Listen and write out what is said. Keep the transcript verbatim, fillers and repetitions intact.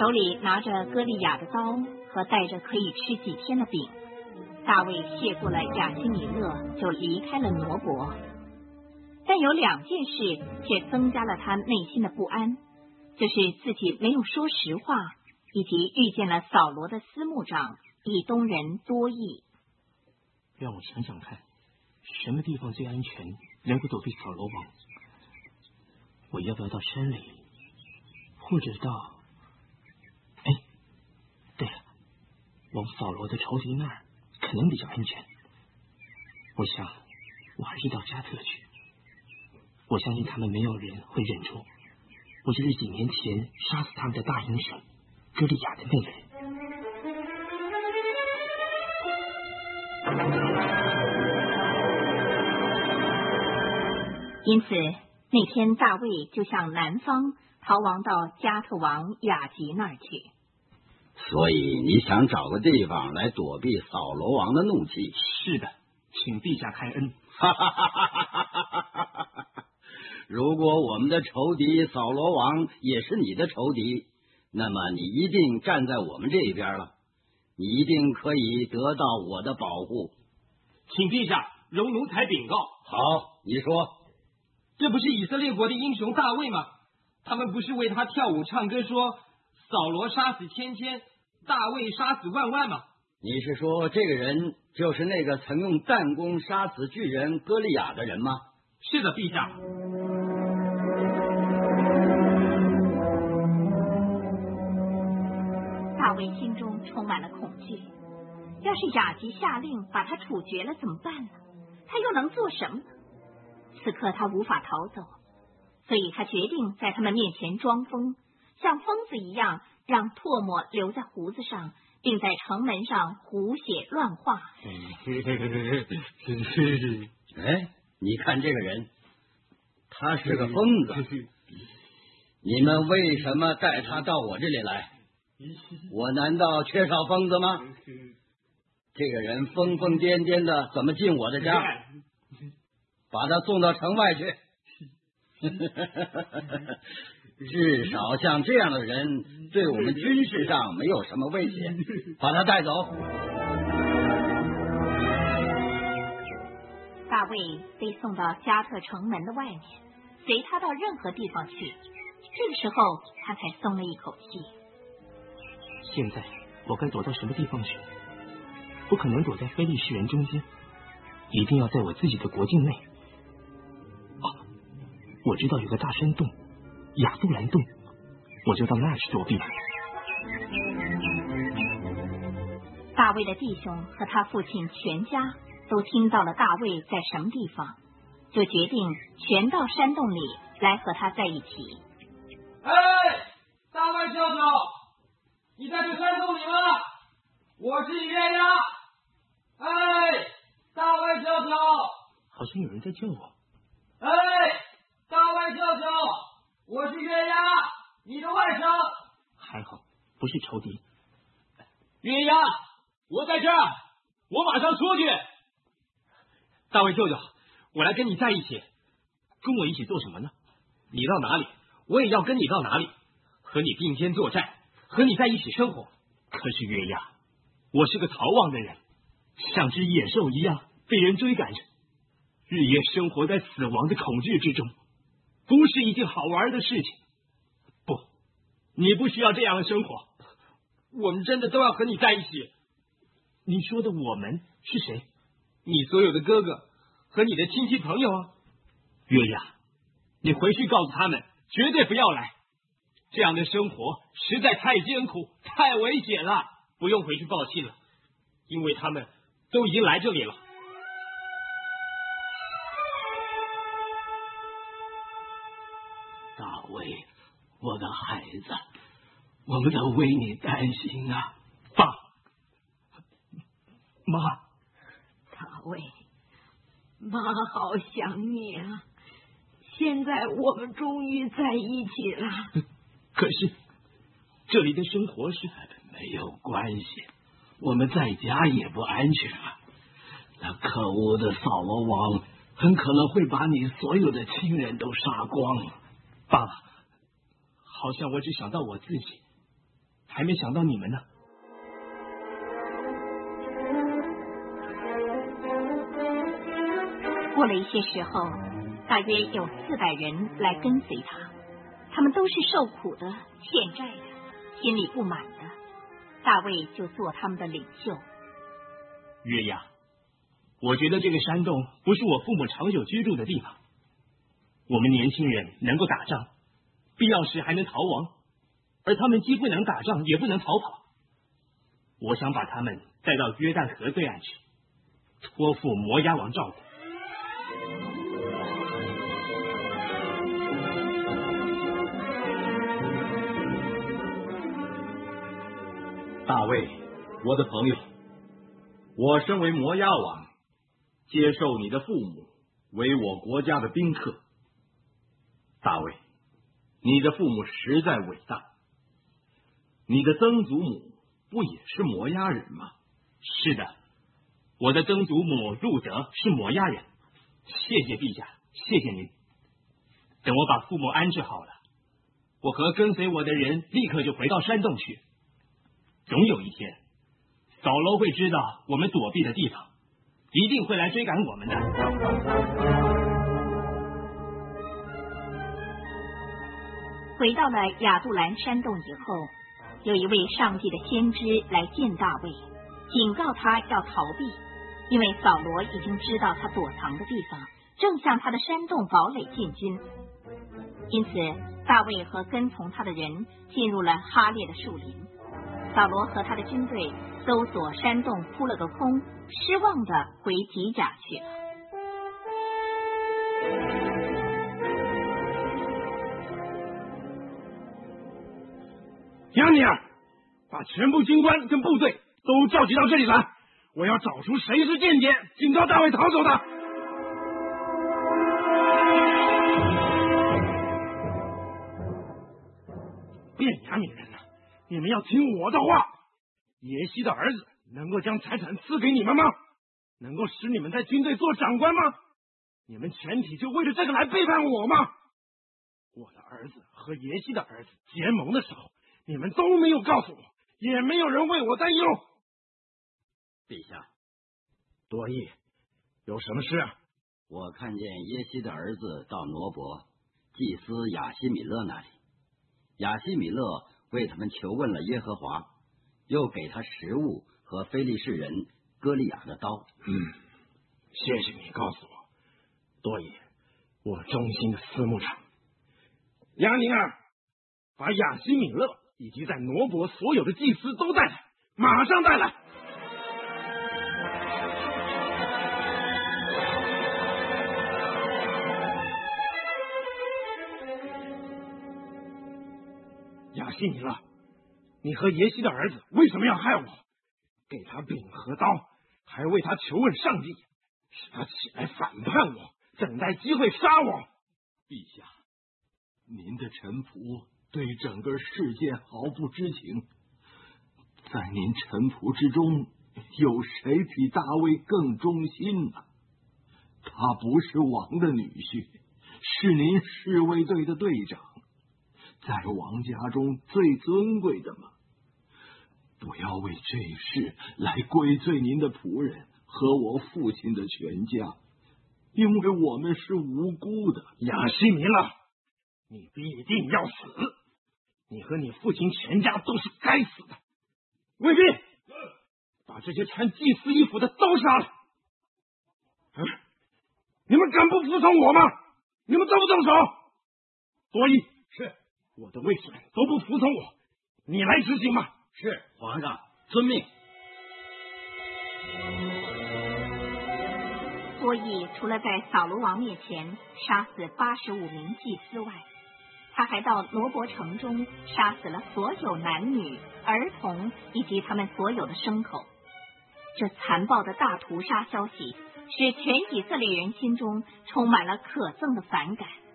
手里拿着歌利亚的刀和带着可以吃几天的饼。大卫谢过了亚基米勒，就离开了挪伯。但有两件事却增加了他内心的不安，就是自己没有说实话，以及遇见了扫罗的司牧长以东人多益。 让我想想看，什么地方最安全，能够躲避扫罗王？我要不要到山里，或者到……哎，对了，往扫罗的仇敌那儿可能比较安全。我想，我还是到加特去。我相信他们没有人会认出我就是几年前杀死他们的大英雄歌利亚的那个人。 因此那天大卫就向南方逃亡到加特王雅吉那儿去。 所以你想找个地方来躲避扫罗王的怒气？ 是的，请陛下开恩。 如果我们的仇敌扫罗王也是你的仇敌，那么你一定站在我们这边了，你一定可以得到我的保护。 请陛下容奴才禀告。 好，你说。 这不是以色列国的英雄大卫吗？他们不是为他跳舞唱歌说扫罗杀死千千，大卫杀死万万吗？ 你是说这个人就是那个曾用弹弓杀死巨人歌利亚的人吗？ 是的，陛下。 大卫心中充满了恐惧，要是雅吉下令把他处决了怎么办呢？他又能做什么呢？此刻他无法逃走，所以他决定在他们面前装疯，像疯子一样让唾沫留在胡子上，并在城门上胡写乱画。 哎，你看这个人，他是个疯子。你们为什么带他到我这里来？我难道缺少疯子吗？这个人疯疯癫癫的，怎么进我的家？把他送到城外去。至少像这样的人对我们军事上没有什么威胁，把他带走。 大卫被送到加特城门的外面，随他到任何地方去。这个时候他才松了一口气。 现在我该躲到什么地方去？不可能躲在非利士人中间，一定要在我自己的国境内。哦，我知道有个大山洞，亚杜兰洞，我就到那儿去躲避。 大卫的弟兄和他父亲全家都听到了大卫在什么地方，就决定全到山洞里来和他在一起。 哎，大卫舅舅，你在这山洞里吗？我是约押。哎，大卫舅舅， 好像有人在叫我。 哎，大卫舅舅，我是约押，你的外甥。 还好不是仇敌。 约押，我在这儿，我马上出去。大卫舅舅，我来跟你在一起。 跟我一起做什么呢？ 你到哪里，我也要跟你到哪里，和你并肩作战，和你在一起生活。 可是约押，我是个逃亡的人，像只野兽一样被人追赶着，日夜生活在死亡的恐惧之中，不是一件好玩的事情。不，你不需要这样的生活。 我们真的都要和你在一起。 你说的我们是谁？ 你所有的哥哥和你的亲戚朋友啊。 约押，你回去告诉他们，绝对不要来。这样的生活实在太艰苦，太危险了。 不用回去报信了，因为他们都已经来这里了。 大卫，我的孩子，我们都为你担心啊。爸妈， 大卫，妈好想你啊！现在我们终于在一起了。 可是这里的生活是……没有关系，我们在家也不安全啊。那可恶的扫罗王很可能会把你所有的亲人都杀光。爸爸，好像我只想到我自己， 还没想到你们呢。 过了一些时候，大约有四百人来跟随他，他们都是受苦的、欠债的、心里不满的。大卫就做他们的领袖。 约押，我觉得这个山洞不是我父母长久居住的地方。我们年轻人能够打仗，必要时还能逃亡，而他们既不能打仗，也不能逃跑。我想把他们带到约旦河对岸去，托付摩押王照顾。 大卫，我的朋友，我身为摩押王，接受你的父母为我国家的宾客。大卫，你的父母实在伟大，你的曾祖母不也是摩押人吗？ 是的，我的曾祖母路德是摩押人。谢谢陛下，谢谢您。等我把父母安置好了，我和跟随我的人立刻就回到山洞去。总有一天，扫罗会知道我们躲避的地方，一定会来追赶我们的。 回到了亚杜兰山洞以后，有一位上帝的先知来见大卫，警告他要逃避，因为扫罗已经知道他躲藏的地方，正向他的山洞堡垒进军。因此，大卫和跟从他的人进入了哈列的树林。扫罗和他的军队搜索山洞扑了个空，失望的回吉甲去了。 亚尼尔，把全部军官跟部队都召集到这里来，我要找出谁是间谍，警告大卫逃走的。便雅悯人呐，你们要听我的话。耶西的儿子能够将财产赐给你们吗？能够使你们在军队做长官吗？你们全体就为了这个来背叛我吗？我的儿子和耶西的儿子结盟的时候，你们都没有告诉我，也没有人为我担忧。 陛下， 多益，有什么事啊？ 我看见耶西的儿子到挪伯祭司亚希米勒那里，亚希米勒为他们求问了耶和华，又给他食物和非利士人歌利亚的刀。 嗯，谢谢你告诉我，多益，我衷心的思慕他。亚尼尔，把亚希米勒以及在挪伯所有的祭司都带来，马上带来。亚希米勒，你和耶西的儿子为什么要害我？给他饼和刀，还为他求问上帝，使他起来反叛我，等待机会杀我。 陛下，您的臣仆对整个世界毫不知情，在您臣仆之中，有谁比大卫更忠心呢？他不是王的女婿，是您侍卫队的队长，在王家中最尊贵的嘛。不要为这事来归罪您的仆人和我父亲的全家，因为我们是无辜的。 亚希米勒，你必定要死，你和你父亲全家都是该死的。卫兵，把这些穿祭司衣服的都杀了。嗯，你们敢不服从我吗？你们动不动手？多益， 是我的卫士们都不服从我，你来执行吧。 是皇上，遵命。 多益除了在扫罗王面前杀死八十五名祭司外，他还到挪伯城中杀死了所有男女、儿童以及他们所有的牲口。这残暴的大屠杀消息使全以色列人心中充满了可憎的反感。